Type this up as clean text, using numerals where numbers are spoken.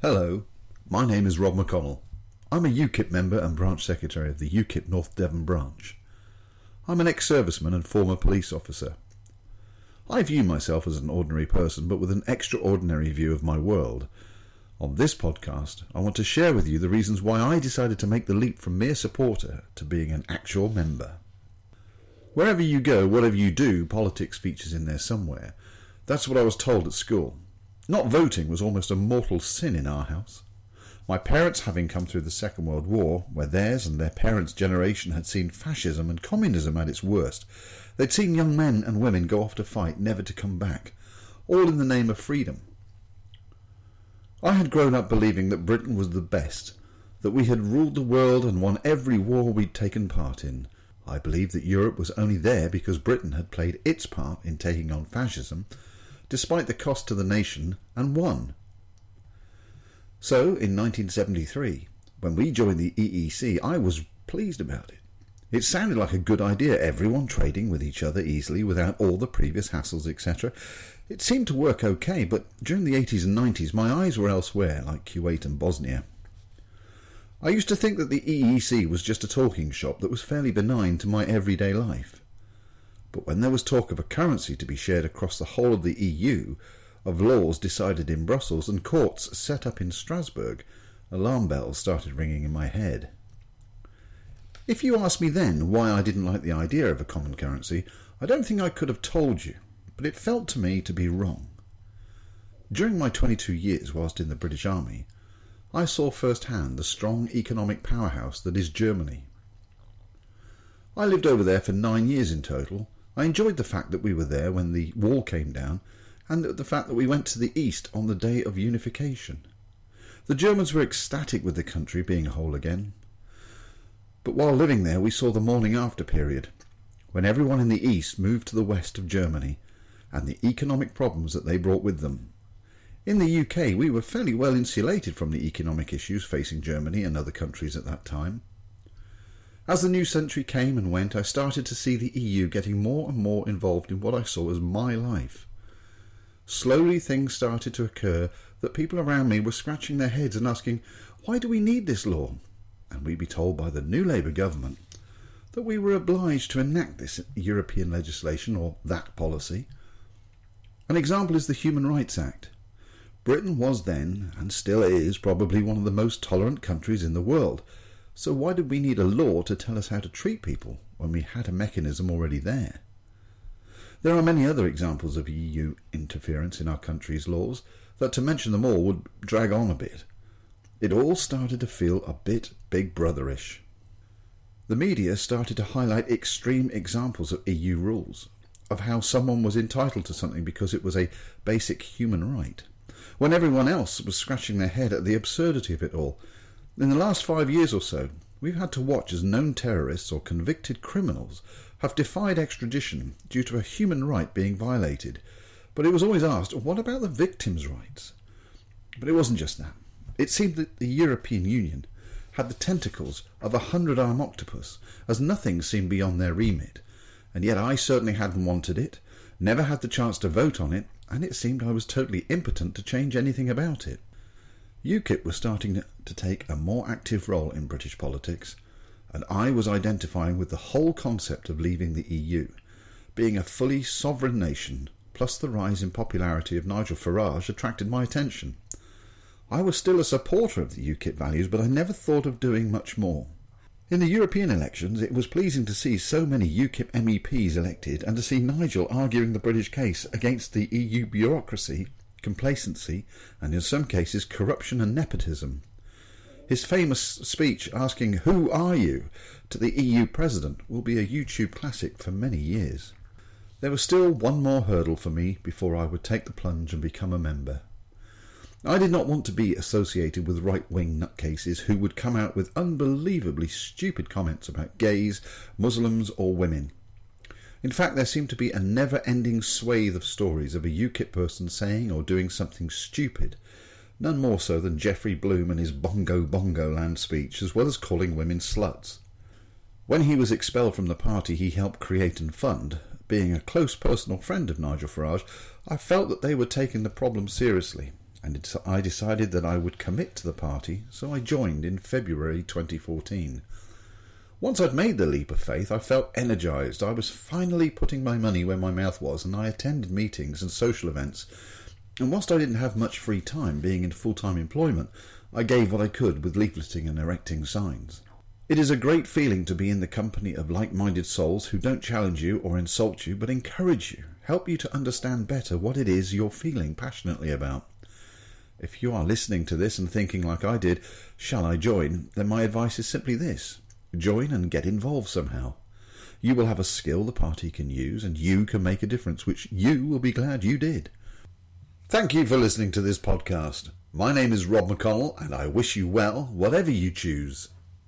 Hello, my name is Rob McConnell. I'm a UKIP member and branch secretary of the UKIP North Devon branch. I'm an ex-serviceman and former police officer. I view myself as an ordinary person, but with an extraordinary view of my world. On this podcast, I want to share with you the reasons why I decided to make the leap from mere supporter to being an actual member. Wherever you go, whatever you do, politics features in there somewhere. That's what I was told at school. Not voting was almost a mortal sin in our house. My parents, having come through the Second World War, where theirs and their parents' generation had seen fascism and communism at its worst, they'd seen young men and women go off to fight, never to come back, all in the name of freedom. I had grown up believing that Britain was the best, that we had ruled the world and won every war we'd taken part in. I believed that Europe was only there because Britain had played its part in taking on fascism, despite the cost to the nation, and won. So, in 1973, when we joined the EEC, I was pleased about it. It sounded like a good idea, everyone trading with each other easily without all the previous hassles, etc. It seemed to work okay, but during the 80s and 90s my eyes were elsewhere, like Kuwait and Bosnia. I used to think that the EEC was just a talking shop that was fairly benign to my everyday life. But when there was talk of a currency to be shared across the whole of the EU, of laws decided in Brussels and courts set up in Strasbourg, alarm bells started ringing in my head. If you asked me then why I didn't like the idea of a common currency, I don't think I could have told you, but it felt to me to be wrong. During my 22 years whilst in the British Army, I saw firsthand the strong economic powerhouse that is Germany. I lived over there for 9 years in total. I enjoyed the fact that we were there when the wall came down, and the fact that we went to the east on the day of unification. The Germans were ecstatic with the country being whole again. But while living there we saw the morning after period, when everyone in the east moved to the west of Germany, and the economic problems that they brought with them. In the UK we were fairly well insulated from the economic issues facing Germany and other countries at that time. As the new century came and went, I started to see the EU getting more and more involved in what I saw as my life. Slowly things started to occur that people around me were scratching their heads and asking, why do we need this law? And we'd be told by the new Labour government that we were obliged to enact this European legislation or that policy. An example is the Human Rights Act. Britain was then, and still is, probably one of the most tolerant countries in the world. So why did we need a law to tell us how to treat people when we had a mechanism already there? There are many other examples of EU interference in our country's laws that, to mention them all, would drag on a bit. It all started to feel a bit Big Brotherish. The media started to highlight extreme examples of EU rules, of how someone was entitled to something because it was a basic human right, when everyone else was scratching their head at the absurdity of it all. In the last 5 years or so, we've had to watch as known terrorists or convicted criminals have defied extradition due to a human right being violated. But it was always asked, what about the victims' rights? But it wasn't just that. It seemed that the European Union had the tentacles of a 100-armed octopus, as nothing seemed beyond their remit. And yet I certainly hadn't wanted it, never had the chance to vote on it, and it seemed I was totally impotent to change anything about it. UKIP was starting to take a more active role in British politics, and I was identifying with the whole concept of leaving the EU, being a fully sovereign nation, plus the rise in popularity of Nigel Farage attracted my attention. I was still a supporter of the UKIP values, but I never thought of doing much more. In the European elections, it was pleasing to see so many UKIP MEPs elected and to see Nigel arguing the British case against the EU bureaucracy, complacency, and in some cases corruption and nepotism. His famous speech asking, "Who are you?" to the EU president will be a YouTube classic for many years. There was still one more hurdle for me before I would take the plunge and become a member. I did not want to be associated with right-wing nutcases who would come out with unbelievably stupid comments about gays, Muslims or women. In fact, there seemed to be a never-ending swathe of stories of a UKIP person saying or doing something stupid, none more so than Jeffrey Bloom and his Bongo Land speech, as well as calling women sluts. When he was expelled from the party he helped create and fund, being a close personal friend of Nigel Farage, I felt that they were taking the problem seriously, and I decided that I would commit to the party, so I joined in February 2014. Once I'd made the leap of faith, I felt energised. I was finally putting my money where my mouth was, and I attended meetings and social events. And whilst I didn't have much free time, being in full-time employment, I gave what I could with leafleting and erecting signs. It is a great feeling to be in the company of like-minded souls who don't challenge you or insult you, but encourage you, help you to understand better what it is you're feeling passionately about. If you are listening to this and thinking like I did, shall I join? Then my advice is simply this. Join and get involved somehow. You will have a skill the party can use, and you can make a difference, which you will be glad you did. Thank you for listening to this podcast. My name is Rob McConnell, and I wish you well, whatever you choose.